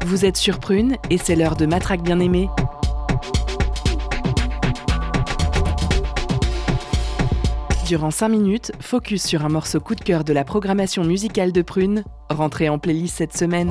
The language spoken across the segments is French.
Vous êtes sur Prune et c'est l'heure de Matraque bien-aimée. Durant 5 minutes, focus sur un morceau coup de cœur de la programmation musicale de Prune, rentré en playlist cette semaine.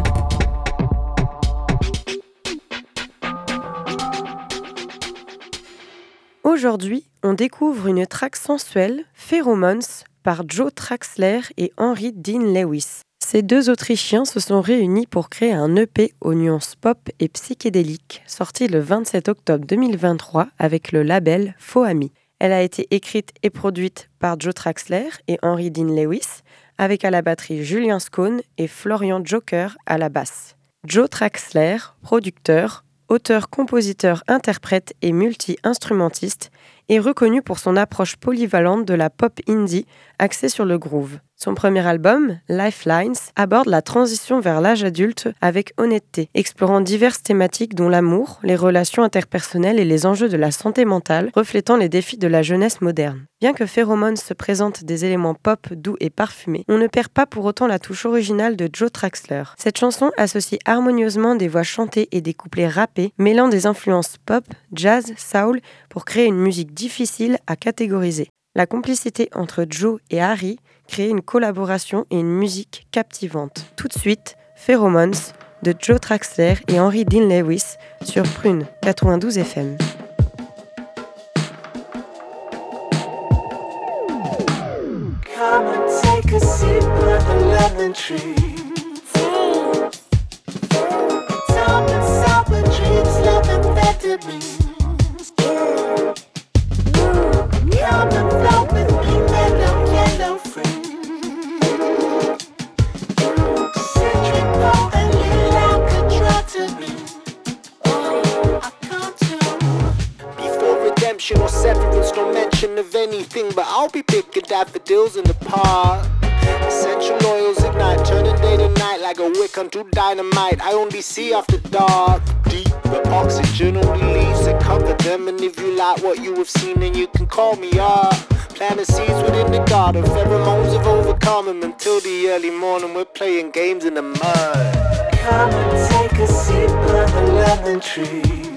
Aujourd'hui, on découvre une track sensuelle, Pheromones, par Joe Traxler et Henry Dean Lewis. Ces deux Autrichiens se sont réunis pour créer un EP aux nuances pop et psychédéliques, sorti le 27 octobre 2023 avec le label Faux Ami. Elle a été écrite et produite par Joe Traxler et Henry Dean Lewis, avec à la batterie Julien Scone et Florian Joker à la basse. Joe Traxler, producteur, auteur, compositeur, interprète et multi-instrumentiste, est reconnu pour son approche polyvalente de la pop indie axée sur le groove. Son premier album, Lifelines, aborde la transition vers l'âge adulte avec honnêteté, explorant diverses thématiques dont l'amour, les relations interpersonnelles et les enjeux de la santé mentale, reflétant les défis de la jeunesse moderne. Bien que Pheromones se présente des éléments pop doux et parfumés, on ne perd pas pour autant la touche originale de Joe Traxler. Cette chanson associe harmonieusement des voix chantées et des couplets rappés, mêlant des influences pop, jazz, soul pour créer une musique difficile à catégoriser. La complicité entre Joe et Harry crée une collaboration et une musique captivante. Tout de suite, Pheromones de Joe Traxler et Henry Dean Lewis sur Prune 92 FM. Come and take a seat by the lemon tree. Top and sour dreams, love amphetamines. Come and flow with me, mellow yellow free. Citric pop and lilac could draw to me. I can't do. Before redemption or severance, no mention of anything, but I'll be picking daffodils in the park. Essential oils ignite, turning day to night like a wick unto dynamite. I only see after dark. Deep, but oxygen only leaves that cover them. And if you like what you have seen, then you can call me up. Planting seeds within the garden, pheromones have overcome them. Until the early morning, we're playing games in the mud. Come and take a seat by the lemon tree.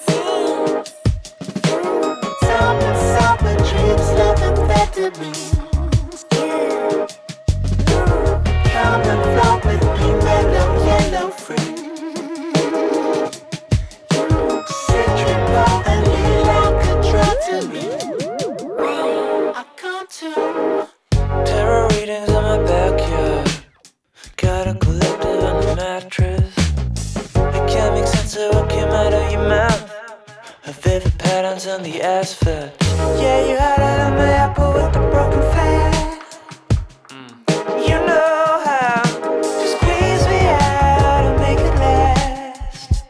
Top and sour dreams, love amphetamines. Come and flow with me, mellow yellow free. Citric pop and lilac could draw to me. I can't tell. Tarot readings on my backyard. Got a collective on the mattress. I can't make sense of what came out of your mouth. Her vivid patterns on the asphalt. Yeah, you had it on my apple with the broken fat. You know how to squeeze me out and make it last.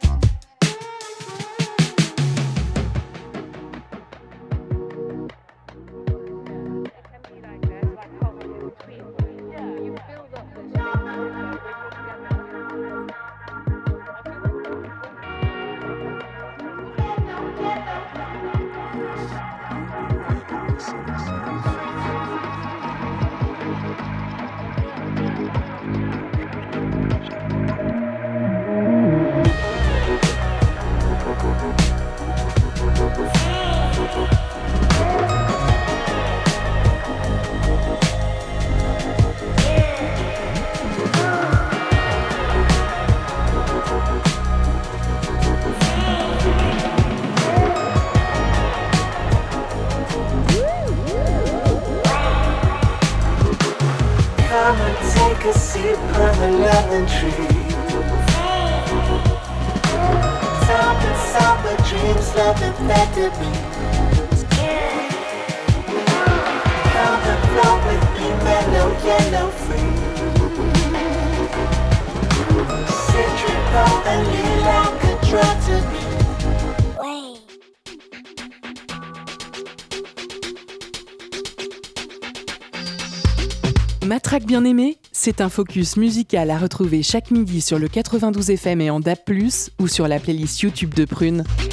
Come and take a seat by the lemon tree. Top and sour dreams, love amphetamines. Come and flow with me, mellow yellow free. Citric pop and lilac could draw to me. Matraque bien-aimée, c'est un focus musical à retrouver chaque midi sur le 92 FM et en DAB+, ou sur la playlist YouTube de Prune.